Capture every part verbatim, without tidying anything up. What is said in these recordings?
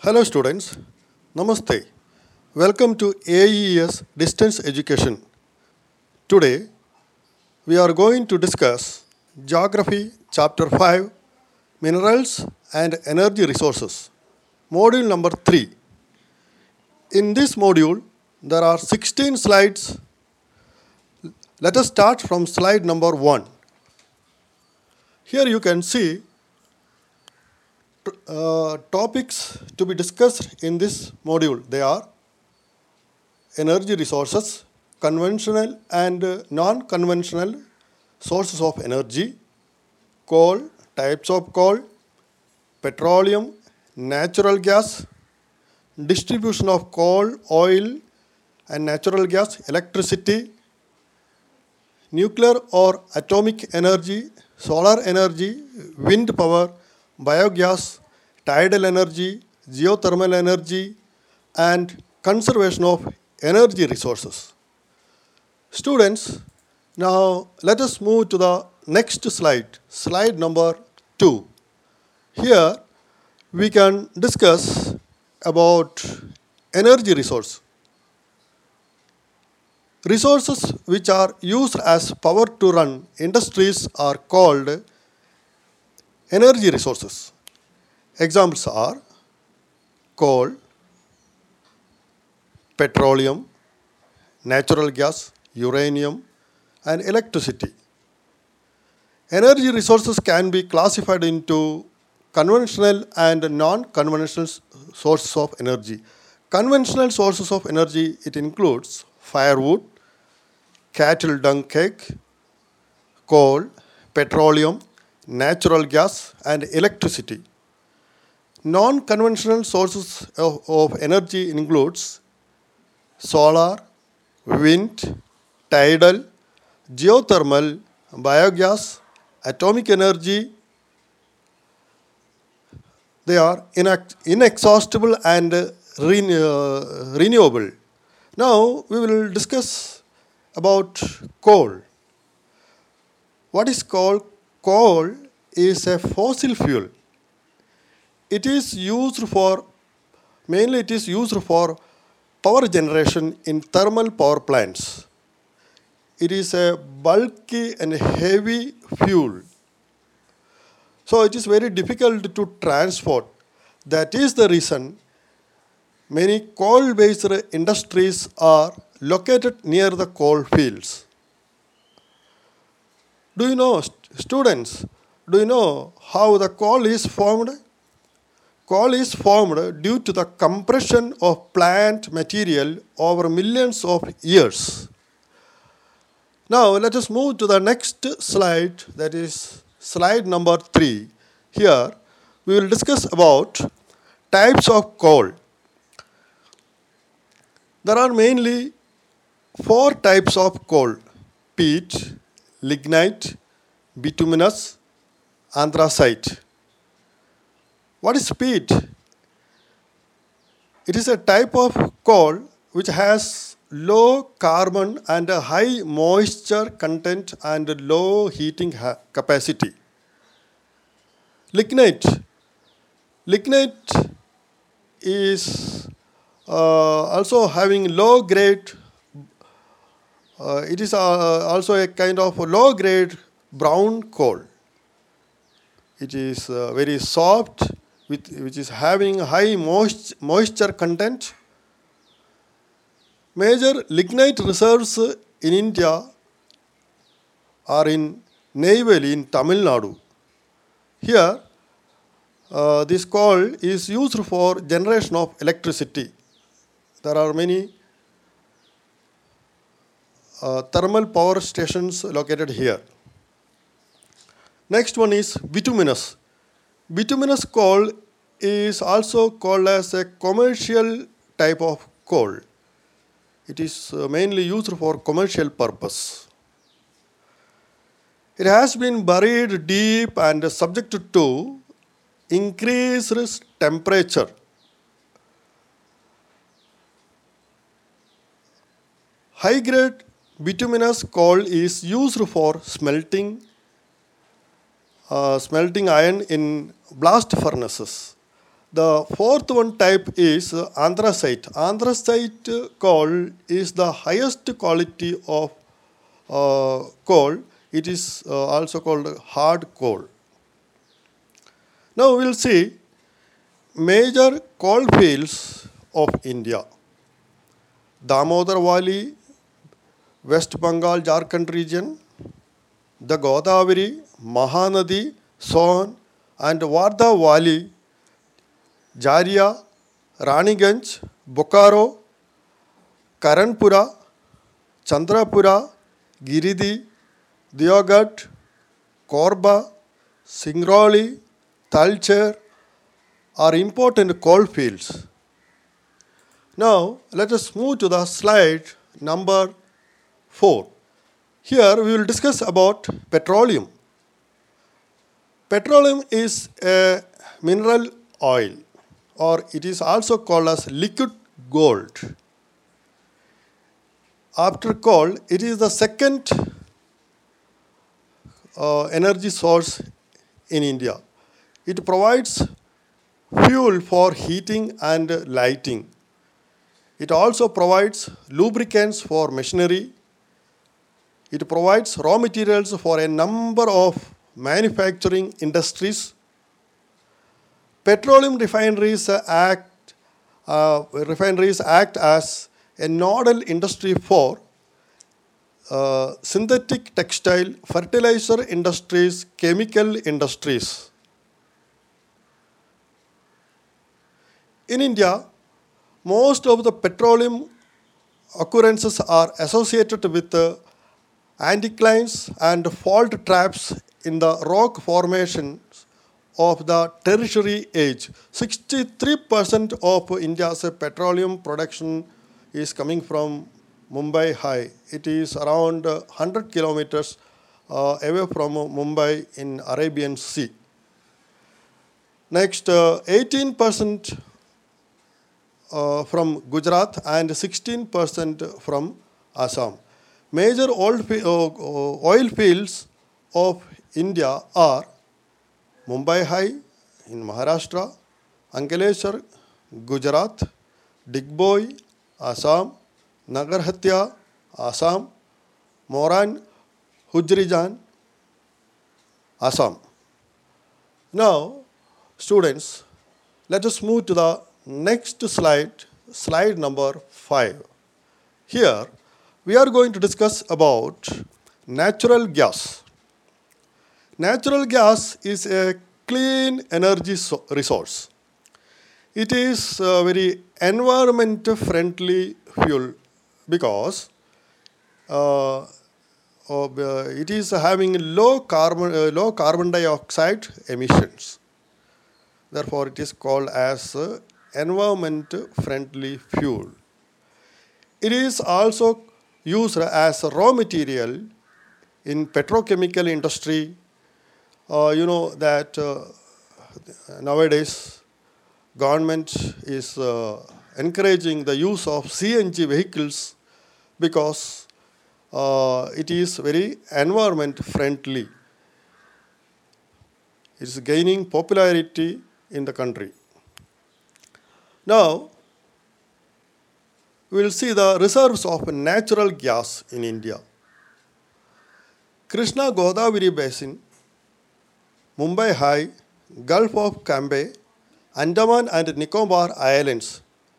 Hello students, Namaste. Welcome to A E S Distance Education. Today we are going to discuss Geography Chapter five, Minerals and Energy Resources, Module number three. In this module there are sixteen slides. Let us start from slide number one. Here you can see uh, topics to be discussed in this module. They are energy resources, conventional and uh, non-conventional sources of energy, coal, types of coal, petroleum, natural gas, distribution of coal, oil and natural gas, electricity, nuclear or atomic energy, solar energy, wind power, biogas, tidal energy, geothermal energy, and conservation of energy resources. Students, now let us move to the next slide, slide number two. Here we can discuss about energy resource. Resources which are used as power to run industries are called energy resources. Examples are coal, petroleum, natural gas, uranium, and electricity. Energy resources can be classified into conventional and non-conventional sources of energy. Conventional sources of energy, it includes firewood, cattle dung cake, coal, petroleum, natural gas, and electricity. Non-conventional sources of, of energy includes solar, wind, tidal, geothermal, biogas, atomic energy. They are inex- inexhaustible and uh, rene- uh, renewable. Now we will discuss about coal. What is coal? Coal is a fossil fuel. It is used for, mainly it is used for power generation in thermal power plants. It is a bulky and heavy fuel. So it is very difficult to transport. That is the reason many coal-based industries are located near the coal fields. Do you know, st- students, do you know how the coal is formed? Coal is formed due to the compression of plant material over millions of years. Now let us move to the next slide, that is slide number three. Here we will discuss about types of coal. There are mainly four types of coal: peat, lignite, bituminous, anthracite. What is peat? It is a type of coal which has low carbon and a high moisture content and low heating ha- capacity. Lignite. Lignite is uh, also having low grade, uh, it is uh, also a kind of low grade brown coal. It is uh, very soft, with, which is having high moist, moisture content. Major lignite reserves in India are in Neyveli in Tamil Nadu. Here, uh, this coal is used for generation of electricity. There are many uh, thermal power stations located here. Next one is bituminous. Bituminous coal is also called as a commercial type of coal. It is uh, mainly used for commercial purpose. It has been buried deep and subject to increased temperature. High-grade bituminous coal is used for smelting, uh, smelting iron in blast furnaces. The fourth one type is uh, anthracite. Anthracite uh, coal is the highest quality of uh, coal. It is uh, also called hard coal. Now we will see major coal fields of India. Damodar Valley, West Bengal, Jharkhand region, the Godavari, Mahanadi, Son, and Wardha Valley, Jharia, Raniganj, Bokaro, Karanpura, Chandrapura, Giridih, Deoghar, Korba, Singrauli, Talcher are important coal fields. Now, let us move to the slide number four. Here we will discuss about petroleum. Petroleum is a mineral oil, or it is also called as liquid gold. After coal, it is the second uh, energy source in India. It provides fuel for heating and lighting. It also provides lubricants for machinery. It provides raw materials for a number of manufacturing industries. Petroleum refineries act, uh, refineries act as a nodal industry for uh, synthetic textile, fertilizer industries, chemical industries. In India, most of the petroleum occurrences are associated with uh, anticlines and fault traps in the rock formations of the tertiary age. sixty-three percent of India's petroleum production is coming from Mumbai High. It is around one hundred kilometers uh, away from Mumbai in Arabian Sea. Next, uh, eighteen percent uh, from Gujarat and sixteen percent from Assam. Major oil, uh, oil fields of India are Mumbai High in Maharashtra, Ankleshwar, Gujarat, Digboi, Assam, Nagarhatia, Assam, Moran, Hujrijan, Assam. Now, students, let us move to the next slide, slide number five. Here, we are going to discuss about natural gas. Natural gas is a clean energy so resource. It is a very environment-friendly fuel because uh, uh, it is having low carbon, uh, low carbon dioxide emissions. Therefore, it is called as uh, environment-friendly fuel. It is also used as a raw material in petrochemical industry. Uh, you know that uh, nowadays government is uh, encouraging the use of C N G vehicles because uh, it is very environment friendly. It is gaining popularity in the country. Now, we will see the reserves of natural gas in India. Krishna Godavari Basin, Mumbai High, Gulf of Cambay, Andaman and Nicobar Islands.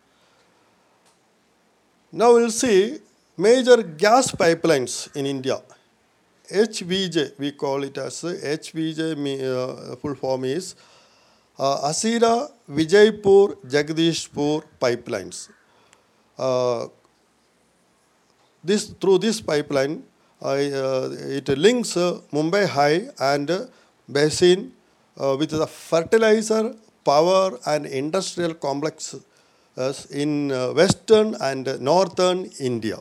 Now we will see major gas pipelines in India. H V J, we call it as H V J, uh, full form is uh, Asira Vijaypur Jagdishpur pipelines. Uh, this through this pipeline, uh, uh, it links uh, Mumbai High and uh, Basin uh, with the fertilizer, power and industrial complexes in uh, western and northern India.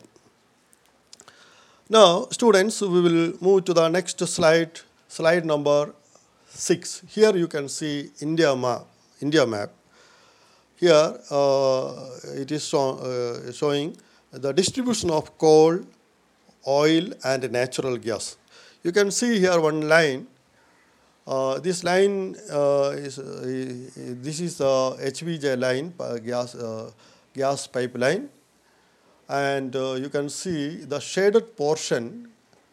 Now, students, we will move to the next slide, slide number six. Here you can see India map. India map. Here uh, it is show, uh, showing the distribution of coal, oil and natural gas. You can see here one line. Uh, this line uh, is uh, this is the H V J line, uh, gas uh, gas pipeline, and uh, you can see the shaded portion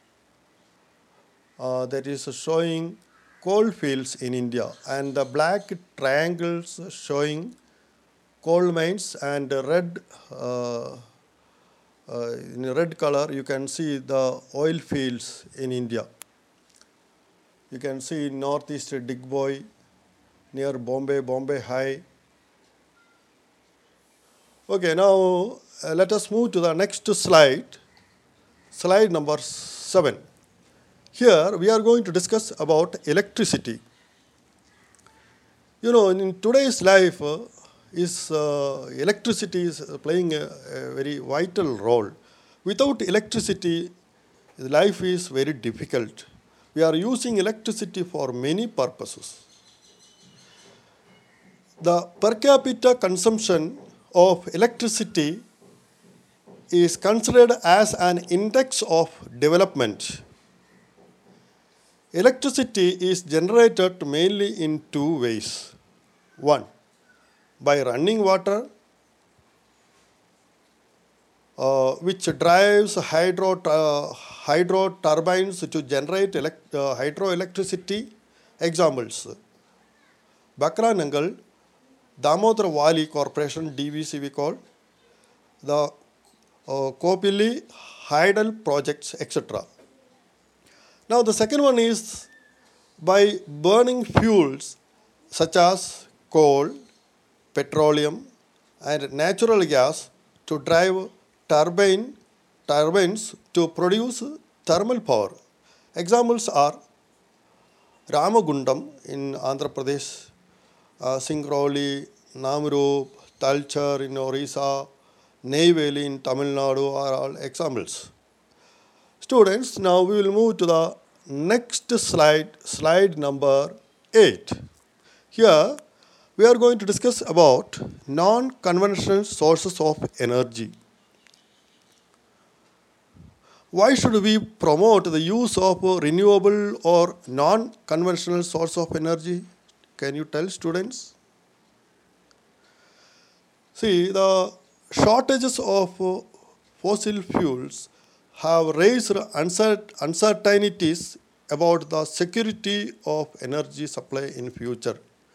uh, that is showing coal fields in India, and the black triangles showing coal mines, and the red uh, uh, in red color you can see the oil fields in India. You can see northeast Digboy near Bombay, Bombay High. Okay, now uh, let us move to the next slide, slide number seven. Here we are going to discuss about electricity. You know, in today's life, uh, is uh, electricity is playing a, a very vital role. Without electricity, life is very difficult. We are using electricity for many purposes. The per capita consumption of electricity is considered as an index of development. Electricity is generated mainly in two ways. One, by running water, uh, which drives hydro, uh, hydro turbines to generate elect, uh, hydroelectricity. Examples: Bakra Nangal, Damodar Valley Corporation, D V C we call, the uh, Kopili, Hydel projects, et cetera. Now the second one is by burning fuels such as coal, petroleum, and natural gas to drive turbine, turbines to produce thermal power. Examples are Ramagundam in Andhra Pradesh, uh, Singrauli, Namrup, Talcher in Orissa, Neyveli in Tamil Nadu are all examples. Students, now we will move to the next slide, slide number eight. Here we are going to discuss about non-conventional sources of energy. Why should we promote the use of renewable or non-conventional source of energy? Can you tell, students? See, the shortages of fossil fuels have raised uncertainties about the security of energy supply in future.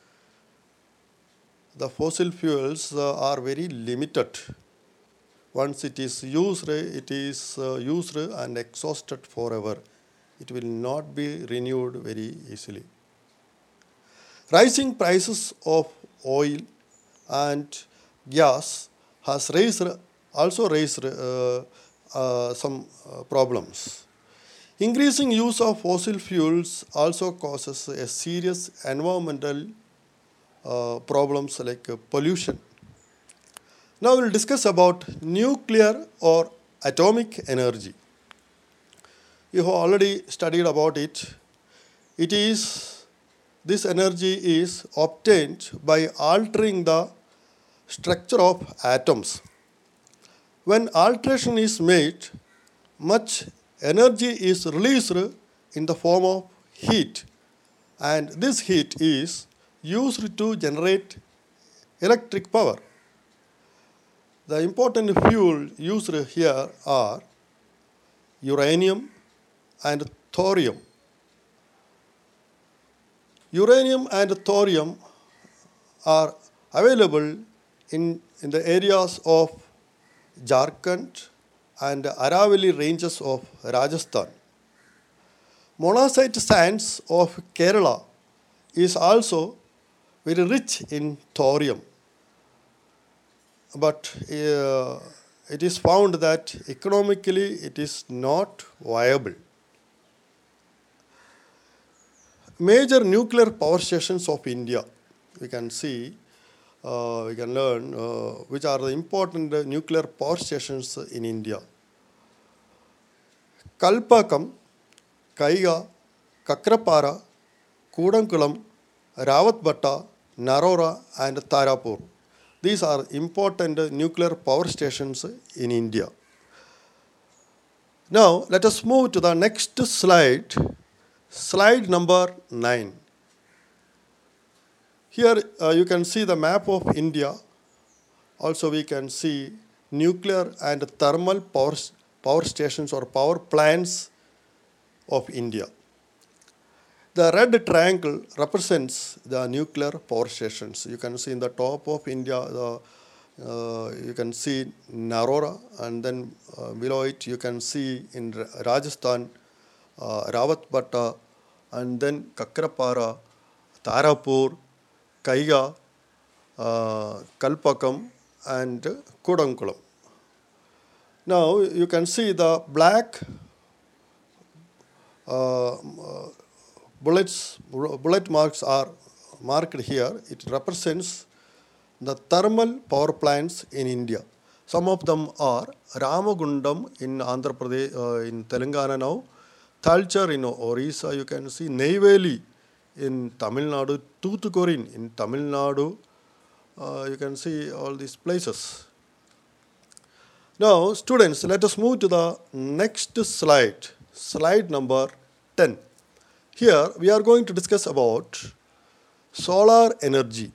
The fossil fuels uh, are very limited. Once it is used, it is uh, used and exhausted forever. It will not be renewed very easily. Rising prices of oil and gas has raised, also raised uh, uh, some uh, problems. Increasing use of fossil fuels also causes a serious environmental uh, problems like uh, pollution. Now we will discuss about nuclear or atomic energy. You have already studied about it. It is, this energy is obtained by altering the structure of atoms. When alteration is made, much energy is released in the form of heat, and this heat is used to generate electric power. The important fuel used here are uranium and thorium. Uranium and thorium are available in, in the areas of Jharkhand and Aravalli ranges of Rajasthan. Monazite sands of Kerala is also very rich in thorium, but uh, it is found that economically it is not viable. Major nuclear power stations of India, we can see, uh, we can learn uh, which are the important uh, nuclear power stations in India. Kalpakam, Kaiga, Kakrapara, Kudankulam, Rawatbhatta, Narora and Tarapur. These are important nuclear power stations in India. Now let us move to the next slide, slide number nine. Here uh, you can see the map of India. Also we can see nuclear and thermal power, power stations or power plants of India. The red triangle represents the nuclear power stations. You can see in the top of India, the, uh, you can see Narora, and then uh, below it you can see in Rajasthan, uh, Rawatbata, and then Kakrapara, Tarapur, Kaiga, uh, Kalpakam, and Kudankulam. Now you can see the black uh, bullets, bullet marks are marked here. It represents the thermal power plants in India. Some of them are Ramagundam in Andhra Pradesh, uh, in Telangana now, Talcher in Orissa, you can see Neyveli in Tamil Nadu, Toothukudi in Tamil Nadu. Uh, you can see all these places. Now, students, let us move to the next slide, slide number ten. Here, we are going to discuss about solar energy.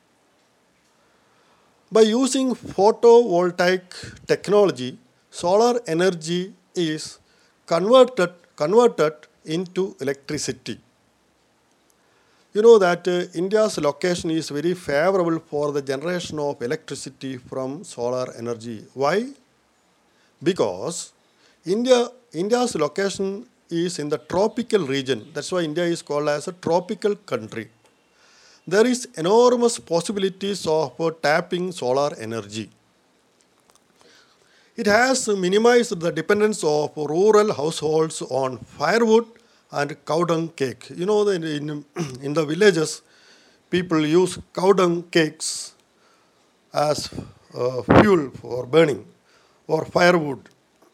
By using photovoltaic technology, solar energy is converted, converted into electricity. You know that uh, India's location is very favorable for the generation of electricity from solar energy. Why? Because India, India's location is in the tropical region. That's why India is called as a tropical country. There is enormous possibilities of uh, tapping solar energy. It has minimized the dependence of rural households on firewood and cow dung cake. You know, that in, in the villages, people use cow dung cakes as uh, fuel for burning or firewood.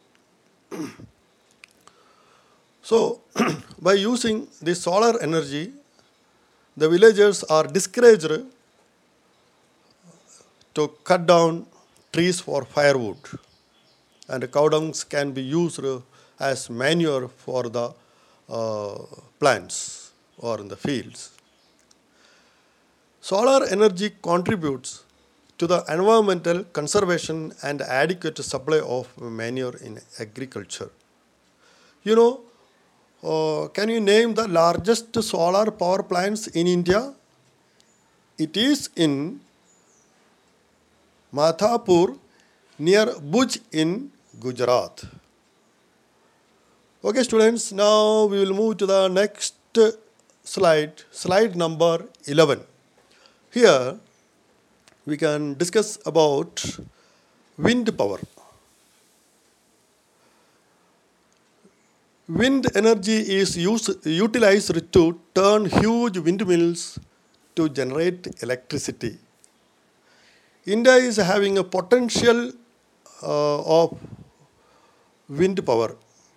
So, by using this solar energy, the villagers are discouraged to cut down trees for firewood, and cow dungs can be used as manure for the uh, plants or in the fields. Solar energy contributes to the environmental conservation and adequate supply of manure in agriculture. You know, uh, can you name the largest solar power plants in India? It is in Mathapur near Bhuj in Gujarat. Okay, students, now we will move to the next slide, slide number eleven. Here we can discuss about wind power. Wind energy is used, utilized to turn huge windmills to generate electricity. India is having a potential uh, of wind power.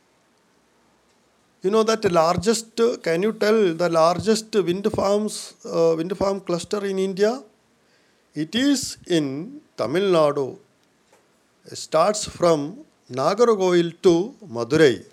You know that the largest, can you tell the largest wind farms, uh, wind farm cluster in India? It is in Tamil Nadu. It starts from Nagarkoil to Madurai.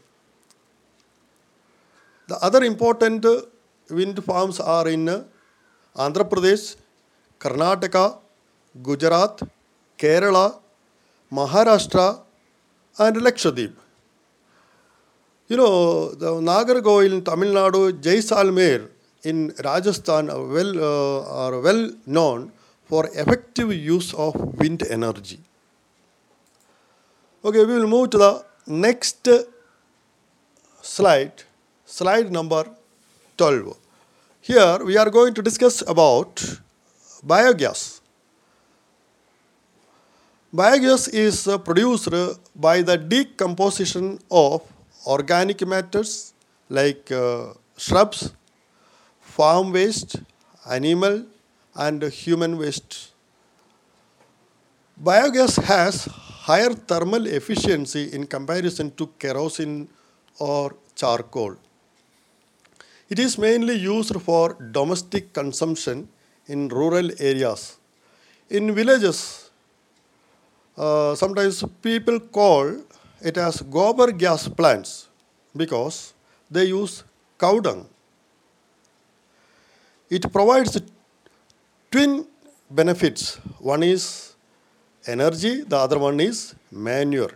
The other important wind farms are in Andhra Pradesh, Karnataka, Gujarat, Kerala, Maharashtra, and Lakshadweep. You know, the Nagarkoil in Tamil Nadu, Jaisalmer in Rajasthan are well, uh, are well known for effective use of wind energy. Okay, we will move to the next slide, slide number twelve. Here we are going to discuss about biogas. Biogas is uh, produced by the decomposition of organic matters like uh, shrubs, farm waste, animal and human waste. Biogas has higher thermal efficiency in comparison to kerosene or charcoal. It is mainly used for domestic consumption in rural areas. In villages, uh, sometimes people call it as gobar gas plants because they use cow dung. It provides twin benefits. One is energy, the other one is manure.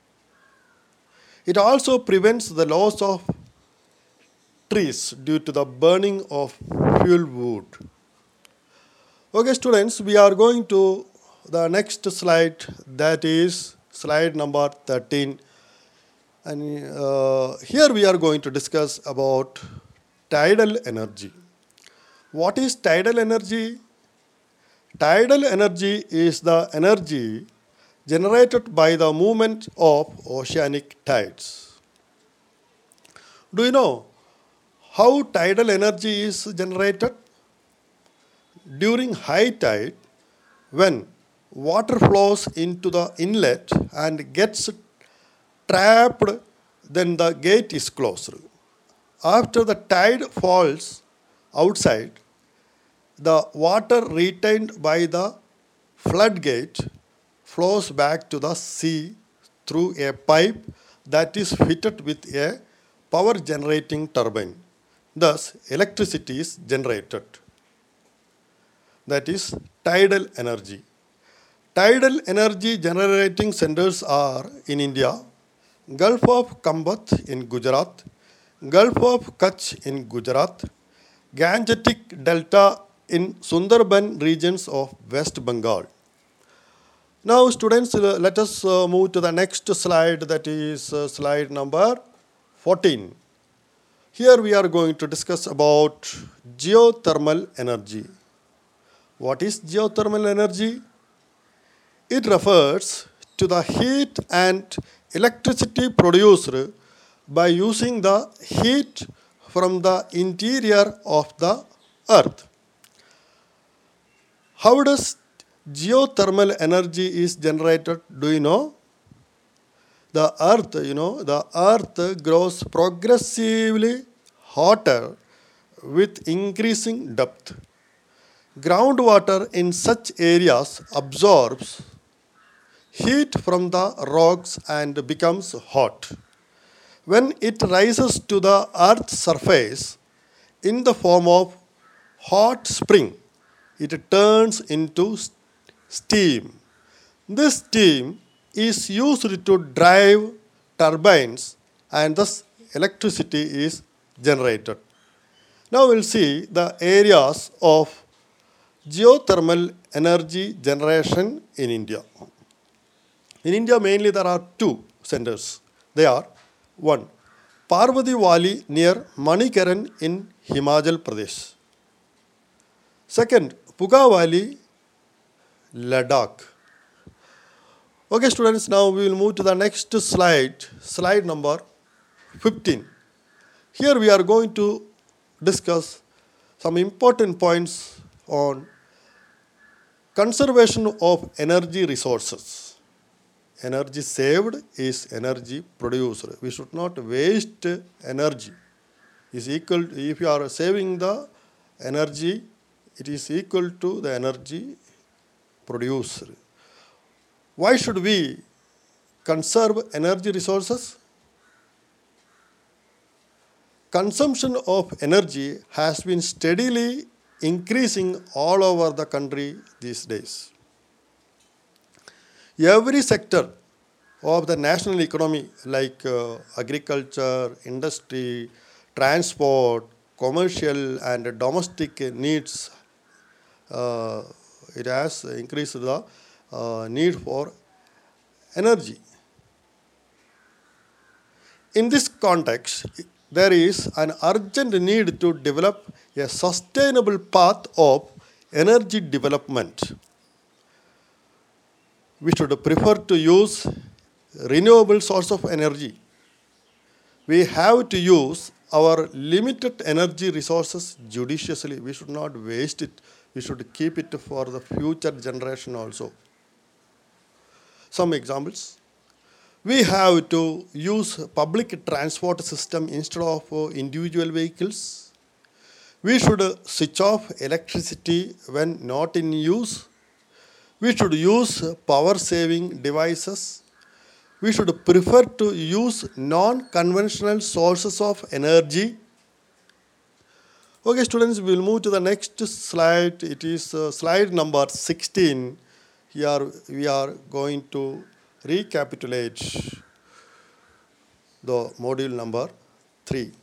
It also prevents the loss of trees due to the burning of fuel wood. Okay, students, we are going to the next slide, that is slide number thirteen. And uh, here we are going to discuss about tidal energy. What is tidal energy? Tidal energy is the energy generated by the movement of oceanic tides. Do you know how tidal energy is generated? During high tide, when water flows into the inlet and gets trapped, then the gate is closed. After the tide falls outside, the water retained by the floodgate flows back to the sea through a pipe that is fitted with a power generating turbine. Thus, electricity is generated. That is tidal energy. Tidal energy generating centers are in India, Gulf of Kambat in Gujarat, Gulf of Kutch in Gujarat, Gangetic Delta in Sundarban regions of West Bengal. Now students, uh, let us uh, move to the next slide, that is uh, slide number fourteen. Here we are going to discuss about geothermal energy. What is geothermal energy? It refers to the heat and electricity produced by using the heat from the interior of the earth. How does geothermal energy is generated? Do you know? The earth, you know, the earth grows progressively hotter with increasing depth. Groundwater in such areas absorbs heat from the rocks and becomes hot. When it rises to the earth's surface in the form of hot spring, it turns into steam. This steam is used to drive turbines and thus electricity is generated. Now we'll see the areas of geothermal energy generation in India. In India mainly there are two centers. They are one, Parvati Valley near Manikaran in Himachal Pradesh. Second, Puga Valley, Ladakh. Okay students, now we will move to the next slide, slide number fifteen. Here we are going to discuss some important points on conservation of energy resources. Energy saved is energy produced. We should not waste energy. Is equal to, if you are saving the energy, it is equal to the energy produced. Why should we conserve energy resources? Consumption of energy has been steadily increasing all over the country these days. Every sector of the national economy like uh, agriculture, industry, transport, commercial and domestic needs, uh, it has increased the uh, need for energy. In this context, there is an urgent need to develop a sustainable path of energy development. We should prefer to use renewable source of energy. We have to use our limited energy resources judiciously. We should not waste it. We should keep it for the future generation also. Some examples. We have to use public transport system instead of individual vehicles. We should switch off electricity when not in use. We should use power saving devices. We should prefer to use non-conventional sources of energy. Okay, students, we will move to the next slide. It is uh, slide number sixteen. Here we are going to recapitulate the module number three.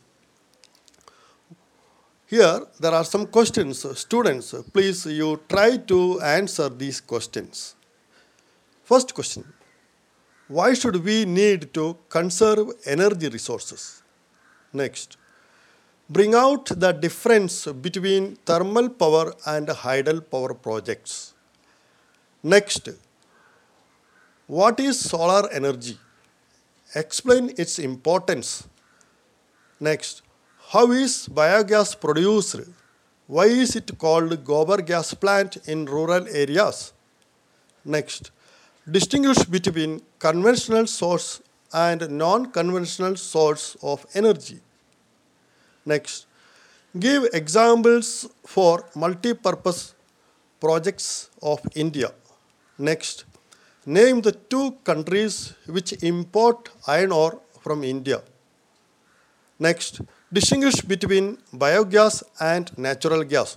Here there are some questions. Students, please you try to answer these questions. First question, why should we need to conserve energy resources? Next, bring out the difference between thermal power and hydel power projects. Next, what is solar energy? Explain its importance. Next, how is biogas produced? Why is it called gobar gas plant in rural areas? Next, distinguish between conventional source and non-conventional source of energy. Next, give examples for multi-purpose projects of India. Next, name the two countries which import iron ore from India. Next, distinguish between biogas and natural gas.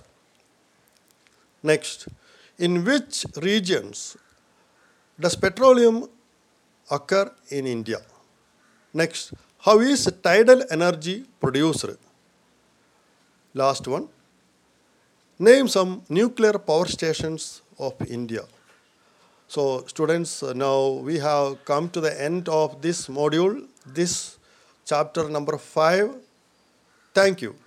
Next, in which regions does petroleum occur in India? Next, how is tidal energy produced? Last one, name some nuclear power stations of India. So students, now we have come to the end of this module, this chapter number five. Thank you.